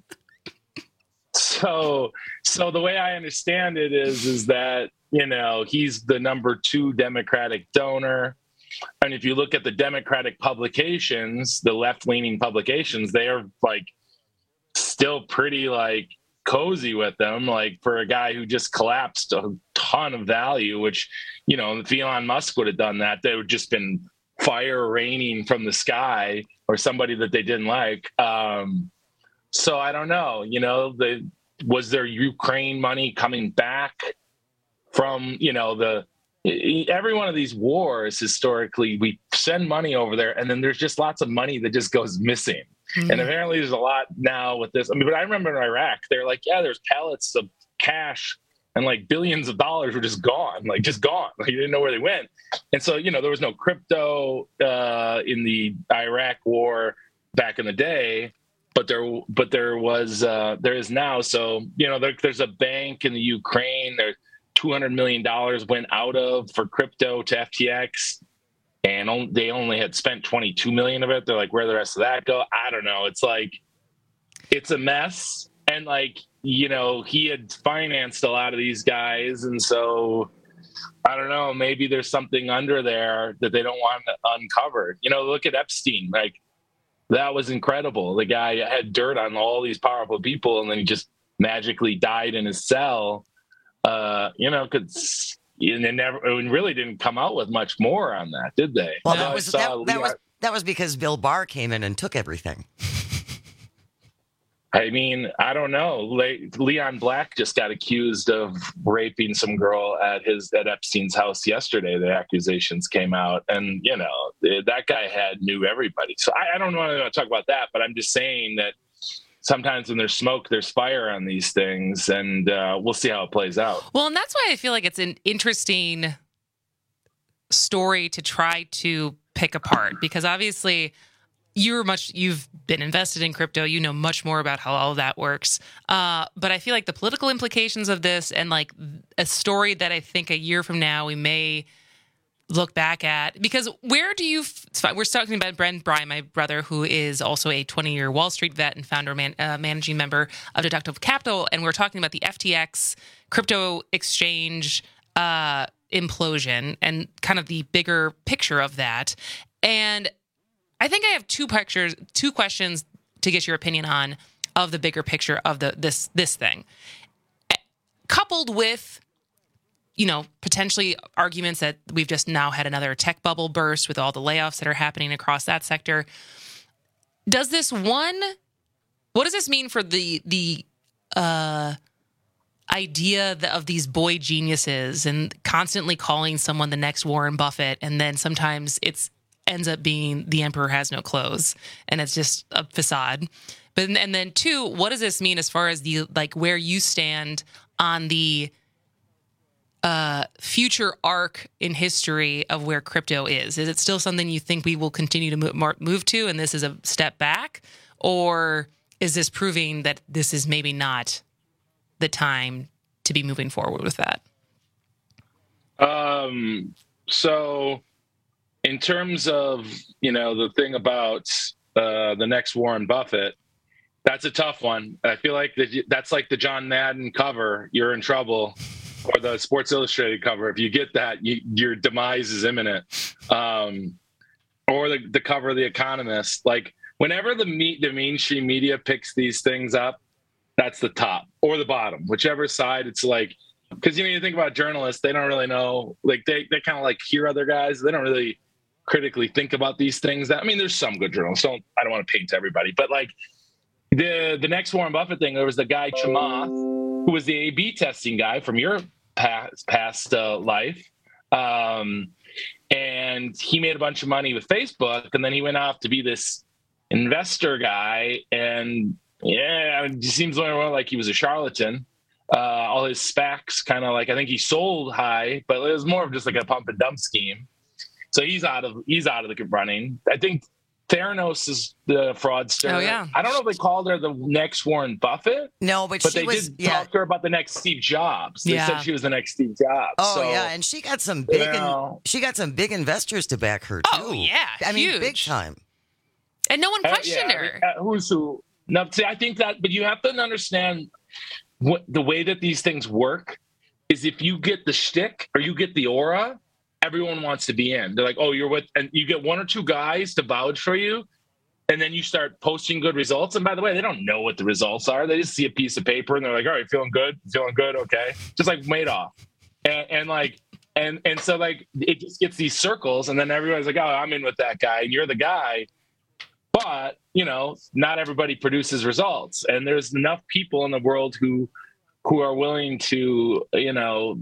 so, so the way I understand it is, is that, you know, he's the number two Democratic donor. And if you look at the Democratic publications, the left-leaning publications, they are like still pretty like cozy with them. Like for a guy who just collapsed a ton of value, which, you know, if Elon Musk would have done that, they would just been fire raining from the sky or somebody that they didn't like. Um, so I don't know, you know, the, was there Ukraine money coming back from, you know, the, every one of these wars historically, we send money over there and then there's just lots of money that just goes missing. Mm-hmm. And apparently there's a lot now with this. I mean, but I remember in Iraq, they're like, yeah, there's pallets of cash and like billions of dollars were just gone, like just gone. Like you didn't know where they went. And so, you know, there was no crypto uh, in the Iraq war back in the day, but there, but there was, uh, there is now. So, you know, there, there's a bank in the Ukraine. There, two hundred million dollars went out of for crypto to F T X, and on, they only had spent twenty-two million of it. They're like, where the rest of that go? I don't know. It's like, it's a mess. And like, you know, he had financed a lot of these guys. And so I don't know, maybe there's something under there that they don't want uncovered. You know, look at Epstein. Like that was incredible. The guy had dirt on all these powerful people and then he just magically died in his cell. Uh, you know, because they never really didn't come out with much more on that, did they? Well, no, that was that, that was that was because Bill Barr came in and took everything. I mean, I don't know. Le- Leon Black just got accused of raping some girl at his at Epstein's house yesterday. The accusations came out, and you know that guy had knew everybody. So I, I don't want to talk about that, but I'm just saying that. Sometimes when there's smoke, there's fire on these things, and uh, we'll see how it plays out. Well, and that's why I feel like it's an interesting story to try to pick apart, because obviously you're much, you've been invested in crypto, you know much more about how all of that works. Uh, but I feel like the political implications of this and like a story that I think a year from now we may look back at, because where do you, we're talking about Brent Bry, my brother, who is also a twenty-year Wall Street vet and founder, man, uh, managing member of Deductive Capital, and we're talking about the F T X crypto exchange uh, implosion and kind of the bigger picture of that. And I think I have two pictures, two questions to get your opinion on of the bigger picture of the this this thing, coupled with, you know, potentially arguments that we've just now had another tech bubble burst with all the layoffs that are happening across that sector. Does this one, what does this mean for the the uh, idea of these boy geniuses and constantly calling someone the next Warren Buffett, and then sometimes it's ends up being the emperor has no clothes and it's just a facade. But and then two, what does this mean as far as the like where you stand on the Uh, future arc in history of where crypto is? Is it still something you think we will continue to move, move to, and this is a step back? Or is this proving that this is maybe not the time to be moving forward with that? Um, so in terms of, you know, the thing about uh, the next Warren Buffett, that's a tough one. I feel like that, that's like the John Madden cover, you're in trouble. Or the Sports Illustrated cover. If you get that, you, your demise is imminent. Um, or the, the cover of The Economist. Like, whenever the, me- the mainstream media picks these things up, that's the top or the bottom, whichever side. It's like, because, you know, you think about journalists, they don't really know. Like, they, they kind of like hear other guys. They don't really critically think about these things. I mean, there's some good journalists. Don't I don't want to paint everybody, but like the the next Warren Buffett thing, there was the guy Chamath, who was the A B testing guy from your past past uh, life, um, and he made a bunch of money with Facebook, and then he went off to be this investor guy, and yeah, it seems more like he was a charlatan. Uh, all his SPACs kind of like, I think he sold high, but it was more of just like a pump and dump scheme. So he's out of he's out of the running. I think Theranos is the fraudster. Oh, yeah. I don't know if they called her the next Warren Buffett. No, but, but she they was, did yeah. talk to her about the next Steve Jobs. They Yeah. said she was the next Steve Jobs. Oh so, yeah, and she got some big you know, she got some big investors to back her too. Oh, yeah, I mean huge. big time. And no one Uh, questioned yeah, her. uh, who's who? No, see, I think that, but you have to understand what the way that these things work is if you get the shtick or you get the aura, everyone wants to be in. They're like, oh, you're with, and you get one or two guys to vouch for you, and then you start posting good results. And by the way, they don't know what the results are. They just see a piece of paper and they're like, all right, feeling good, feeling good, okay. Just like Madoff. And, and like, and and so like it just gets these circles, and then everybody's like, oh, I'm in with that guy, and you're the guy. But, you know, not everybody produces results. And there's enough people in the world who who are willing to, you know,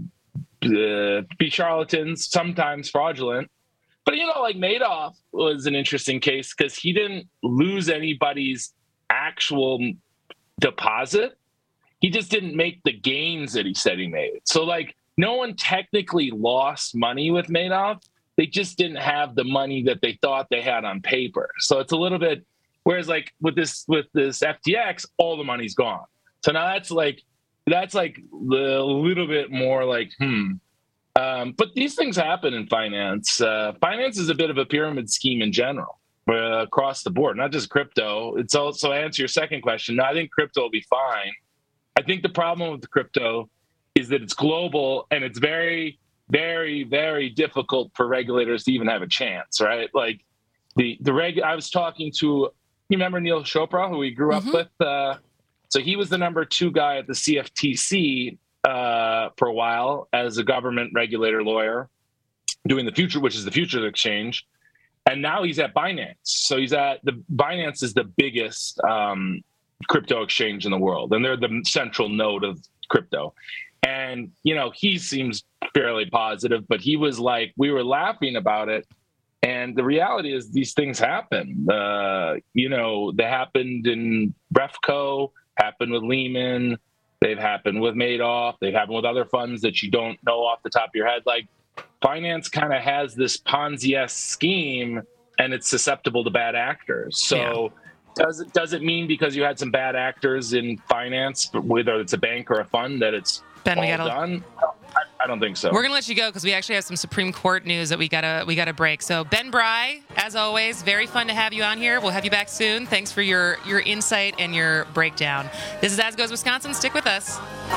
uh, be charlatans, sometimes fraudulent. But, you know, like Madoff was an interesting case because he didn't lose anybody's actual deposit. He just didn't make the gains that he said he made. So, like, no one technically lost money with Madoff. They just didn't have the money that they thought they had on paper. So it's a little bit, whereas like with this with this F T X, all the money's gone. So now that's like that's like a little bit more like hmm. Um, but these things happen in finance. Uh, finance is a bit of a pyramid scheme in general, uh, across the board, not just crypto. It's also, to answer your second question, no, I think crypto will be fine. I think the problem with the crypto is that it's global and it's very, very, very difficult for regulators to even have a chance, right? Like the the reg. I was talking to, you remember Neil Chopra, who we grew up Mm-hmm. with. Uh, so he was the number two guy at the C F T C uh, for a while as a government regulator lawyer, doing the future, which is the Futures Exchange, and now he's at Binance. So he's at the Binance is the biggest um, crypto exchange in the world, and they're the central node of crypto. And, you know, he seems fairly positive, but he was like, we were laughing about it. And the reality is these things happen. Uh, you know, they happened in Refco, happened with Lehman. They've happened with Madoff. They've happened with other funds that you don't know off the top of your head. Like finance kind of has this Ponzi-esque scheme and it's susceptible to bad actors. So yeah. does it, does it mean because you had some bad actors in finance, whether it's a bank or a fund, that it's Ben, all we gotta, done? I, I don't think so. We're gonna let you go because we actually have some Supreme Court news that we gotta we gotta break. So Ben Bry, as always, very fun to have you on here. We'll have you back soon. Thanks for your your insight and your breakdown. This is As Goes Wisconsin. Stick with us.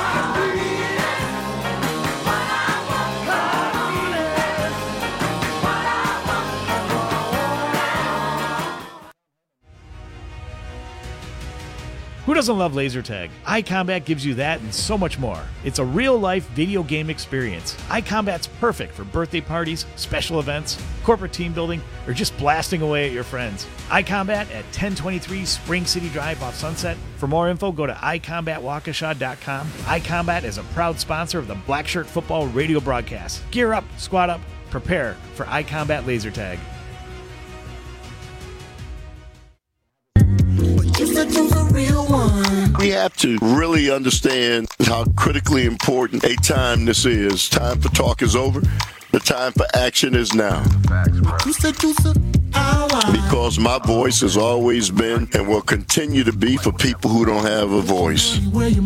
Who doesn't love laser tag? iCombat gives you that and so much more. It's a real-life video game experience. iCombat's perfect for birthday parties, special events, corporate team building, or just blasting away at your friends. iCombat at ten twenty-three Spring City Drive off Sunset. For more info, go to i combat waukesha dot com. iCombat is a proud sponsor of the Black Shirt Football radio broadcast. Gear up, squad up, prepare for iCombat laser tag. We have to really understand how critically important a time this is. Time for talk is over. The time for action is now. Because my voice has always been and will continue to be for people who don't have a voice.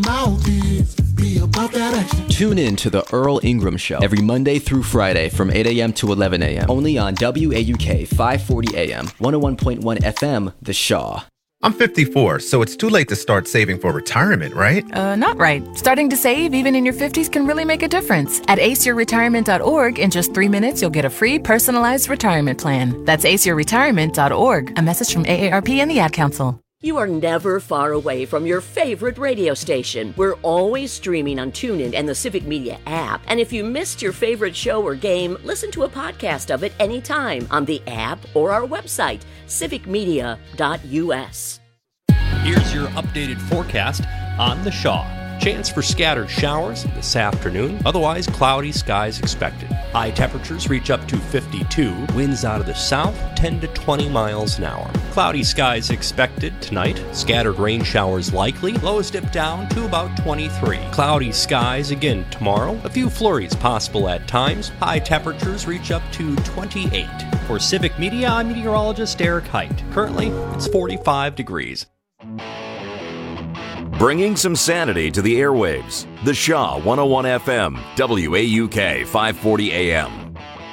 Tune in to the Earl Ingram Show every Monday through Friday from eight a.m. to eleven a.m. only on W A U K five forty A M, one oh one point one F M, The Shaw. I'm fifty-four, so it's too late to start saving for retirement, right? Uh, not right. Starting to save even in your fifties can really make a difference. At ace your retirement dot org, in just three minutes, you'll get a free personalized retirement plan. That's ace your retirement dot org. A message from A A R P and the Ad Council. You are never far away from your favorite radio station. We're always streaming on TuneIn and the Civic Media app. And if you missed your favorite show or game, listen to a podcast of it anytime on the app or our website, civic media dot u s. Here's your updated forecast on the Shaw. Chance for scattered showers this afternoon. Otherwise, cloudy skies expected. High temperatures reach up to fifty-two. Winds out of the south, ten to twenty miles an hour. Cloudy skies expected tonight. Scattered rain showers likely. Lows dip down to about twenty-three. Cloudy skies again tomorrow. A few flurries possible at times. High temperatures reach up to twenty-eight. For Civic Media, I'm meteorologist Eric Height. Currently, it's forty-five degrees. Bringing some sanity to the airwaves. The Shaw one oh one F M, W A U K five forty A M.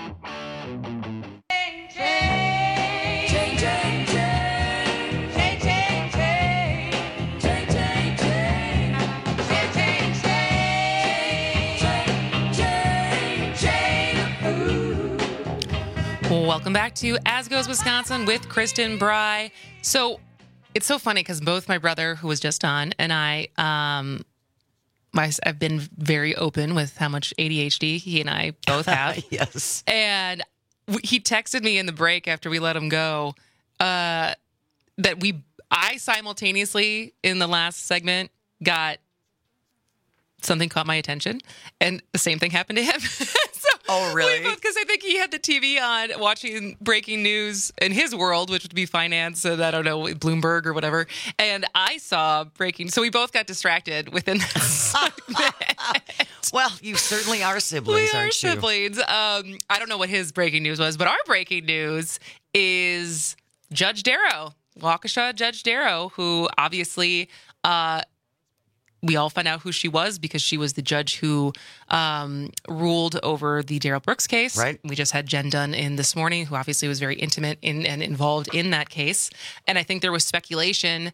Welcome back to As Goes Wisconsin with Kristen Bry. So it's so funny because both my brother, who was just on, and I, um, my, I've been very open with how much A D H D he and I both have. Yes. And w- he texted me in the break after we let him go uh, that we, I simultaneously in the last segment got something caught my attention, and the same thing happened to him. so oh, really? Because I think he had the T V on watching breaking news in his world, which would be finance and I don't know, Bloomberg or whatever. And I saw breaking. So we both got distracted within that segment. Well, you certainly are siblings, we aren't are you? siblings. Um, I don't know what his breaking news was, but our breaking news is Judge Darrow, Waukesha Judge Darrow, who obviously... Uh, we all found out who she was because she was the judge who um, ruled over the Darrell Brooks case. Right. We just had Jen Dunn in this morning, who obviously was very intimate in, and involved in that case. And I think there was speculation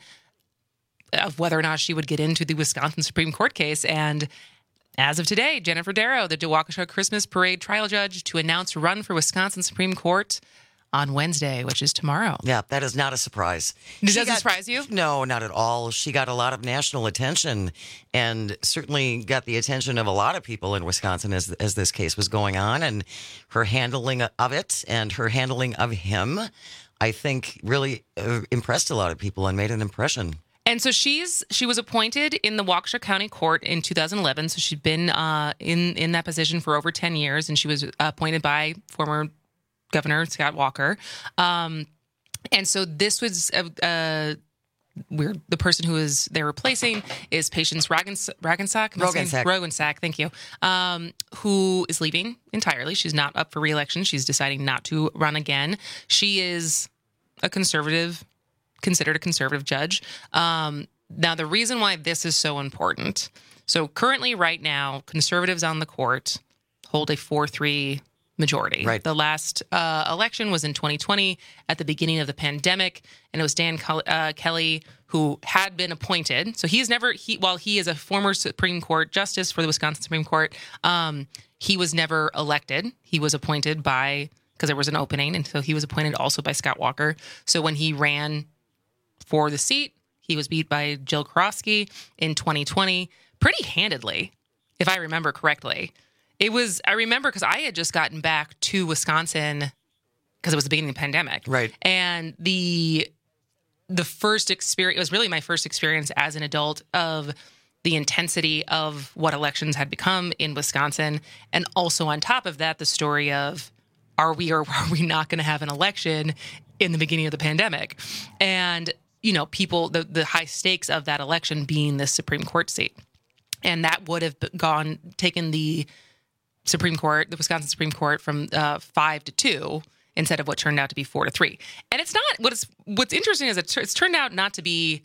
of whether or not she would get into the Wisconsin Supreme Court case. And as of today, Jennifer Darrow, the Waukesha Christmas Parade trial judge, to announce run for Wisconsin Supreme Court on Wednesday, which is tomorrow. Yeah, that is not a surprise. Does She that got- surprise you? No, not at all. She got a lot of national attention and certainly got the attention of a lot of people in Wisconsin as as this case was going on. And her handling of it and her handling of him, I think, really uh, impressed a lot of people and made an impression. And so she's she was appointed in the Waukesha County Court in two thousand eleven. So she'd been uh, in in that position for over ten years, and she was appointed by former Governor Scott Walker. Um, and so this was a, a we're the person who is they're replacing is Patience Roggensack. Roggensack. Roggensack. Roggensack, thank you. Um, who is leaving entirely. She's not up for re-election. She's deciding not to run again. She is a conservative, considered a conservative judge. Um, now, the reason why this is so important. So currently, right now, conservatives on the court hold a four three majority. Right. The last uh, election was in twenty twenty at the beginning of the pandemic, and it was Dan Kel- uh, Kelly who had been appointed. So he's never, he while he is a former Supreme Court justice for the Wisconsin Supreme Court, um, he was never elected. He was appointed by, because there was an opening, and so he was appointed also by Scott Walker. So when he ran for the seat, he was beat by Jill Karofsky in twenty twenty pretty handedly, if I remember correctly. It was, I remember because I had just gotten back to Wisconsin because it was the beginning of the pandemic. Right. And the the first experience, it was really my first experience as an adult of the intensity of what elections had become in Wisconsin. And also on top of that, the story of are we or are we not going to have an election in the beginning of the pandemic? And, you know, people, the, the high stakes of that election being the Supreme Court seat. And that would have gone, taken the Supreme Court, the Wisconsin Supreme Court, from uh, five to two instead of what turned out to be four to three. And it's not what's what's interesting is it's, it's turned out not to be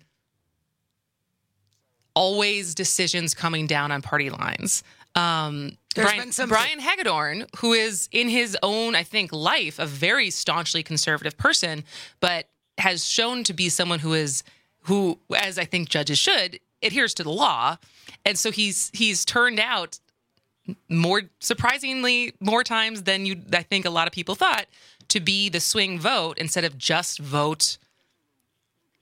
always decisions coming down on party lines. Um, There's Brian, been some- Brian Hagedorn, who is in his own, I think, life a very staunchly conservative person, but has shown to be someone who is who, as I think judges should, adheres to the law, and so he's he's turned out. More surprisingly, more times than you, I think a lot of people thought, to be the swing vote instead of just vote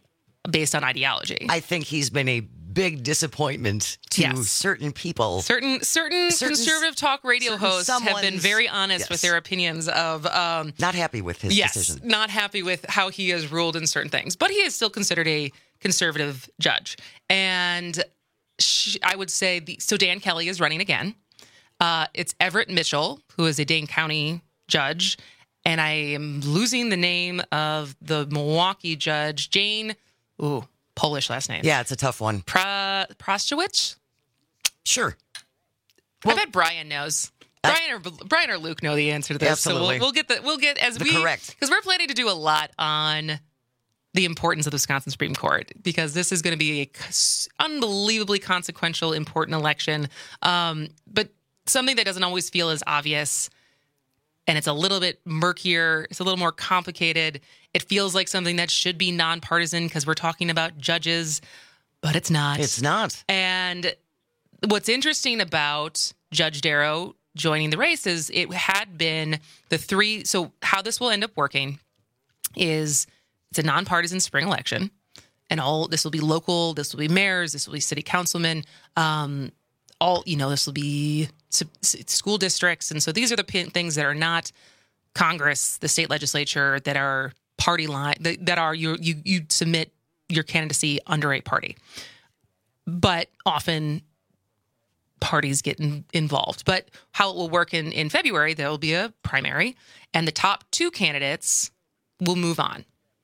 based on ideology. I think he's been a big disappointment to Yes. certain people. Certain certain, Certain- conservative talk radio certain hosts have been someone's- very honest yes. with their opinions of um, Not happy with his yes, decision. not happy with how he has ruled in certain things, but he is still considered a conservative judge. And she, I would say, the, so Dan Kelly is running again. Uh, it's Everett Mitchell, who is a Dane County judge, and I am losing the name of the Milwaukee judge, Jane. Ooh, Polish last name. Yeah, it's a tough one. Pra, Prostowicz? Sure. I bet Brian knows. Brian or Brian or Luke know the answer to this. Absolutely. So we'll, we'll get the we'll get as The we correct. because we're planning to do a lot on the importance of the Wisconsin Supreme Court, because this is going to be a c- unbelievably consequential, important election. Um, but something that doesn't always feel as obvious, and it's a little bit murkier. It's a little more complicated. It feels like something that should be nonpartisan because we're talking about judges, but it's not. It's not. And what's interesting about Judge Darrow joining the race is it had been the three. So how this will end up working is it's a nonpartisan spring election, and all this will be local. This will be mayors. This will be city councilmen. Um, all you know, this will be s- s- school districts, and so these are the p- things that are not Congress, the state legislature, that are party line that, that are you you you submit your candidacy under a party, but often parties get in, involved. But how it will work in, in February, there will be a primary, and the top two candidates will move on.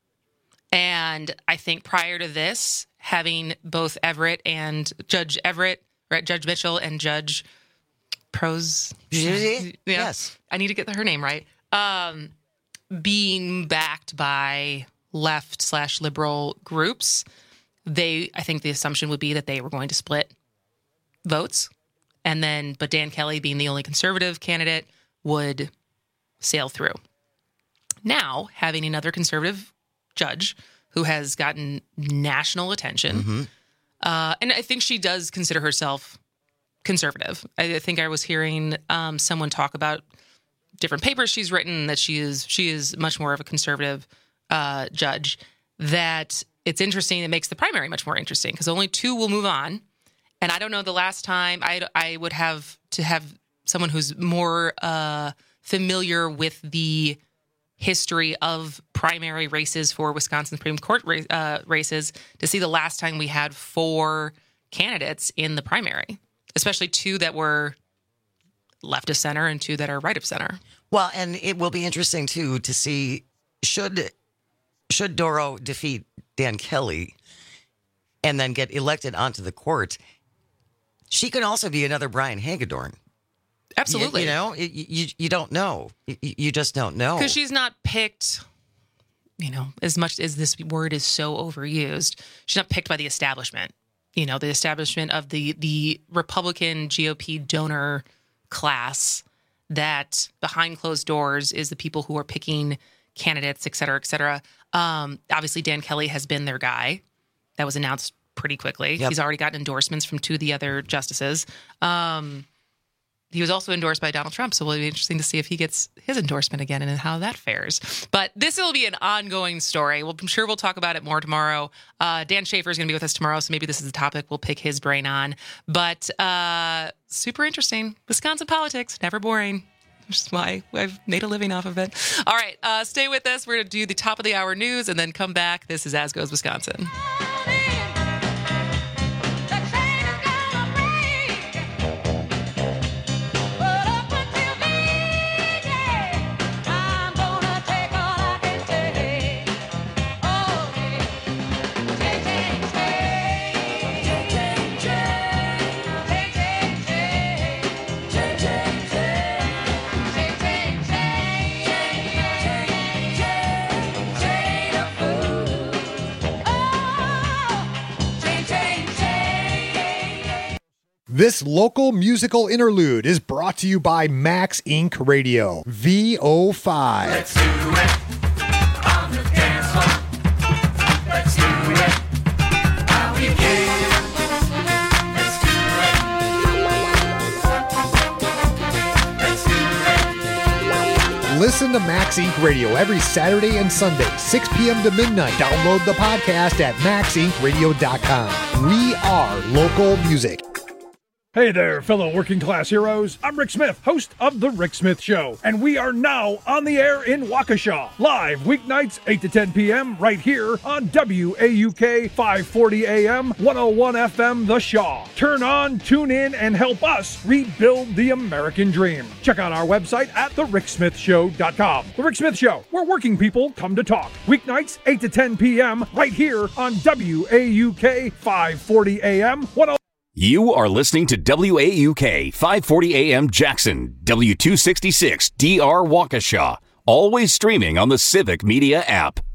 And I think prior to this, having both Everett and Judge Everett, right, Judge Mitchell and Judge Pros, yeah, Yes. I need to get her name right, um, being backed by left slash liberal groups, they, I think the assumption would be that they were going to split votes. And then, but Dan Kelly, being the only conservative candidate, would sail through. Now, having another conservative judge who has gotten national attention, Mm-hmm. uh, and I think she does consider herself conservative. I, I think I was hearing um, someone talk about different papers she's written that she is she is much more of a conservative uh, judge. That it's interesting. It makes the primary much more interesting because only two will move on. And I don't know the last time I I would have to have someone who's more uh, familiar with the history of primary races for Wisconsin Supreme Court ra- uh, races to see the last time we had four candidates in the primary, especially two that were left of center and two that are right of center. Well, and it will be interesting too to see should should Doro defeat Dan Kelly and then get elected onto the court. She could also be another Brian Hagedorn. Absolutely. You, you know, you, you you don't know. You, you just don't know. Because she's not picked, you know, as much as this word is so overused, she's not picked by the establishment. You know, the establishment of the the Republican G O P donor class that behind closed doors is the people who are picking candidates, et cetera, et cetera. Um, obviously, Dan Kelly has been their guy. That was announced pretty quickly. Yep. He's already gotten endorsements from two of the other justices. Um, he was also endorsed by Donald Trump, so it'll be interesting to see if he gets his endorsement again and how that fares. But this will be an ongoing story. Well, I'm sure we'll talk about it more tomorrow. Uh, Dan Schaefer is going to be with us tomorrow, so maybe this is a topic we'll pick his brain on. But uh, super interesting. Wisconsin politics, never boring. Which is why I've made a living off of it. All right, uh, stay with us. We're going to do the top of the hour news and then come back. This is As Goes Wisconsin. This local musical interlude is brought to you by Max Incorporated. Radio, V O five. Let's do it on the dance floor. Let's do it how we can. Let's do it. Let's do it. Listen to Max Inc Radio every Saturday and Sunday, six p.m. to midnight. Download the podcast at max inc radio dot com. We are local music. Hey there, fellow working class heroes. I'm Rick Smith, host of The Rick Smith Show, and we are now on the air in Waukesha, live weeknights eight to ten p.m. right here on W A U K five forty A M, one oh one F M The Shaw. Turn on, tune in, and help us rebuild the American dream. Check out our website at the rick smith show dot com. The Rick Smith Show, where working people come to talk. Weeknights eight to ten p.m. right here on W A U K five forty A M, one oh You are listening to W A U K five forty A M Jackson, W two sixty-six D R Waukesha, always streaming on the Civic Media app.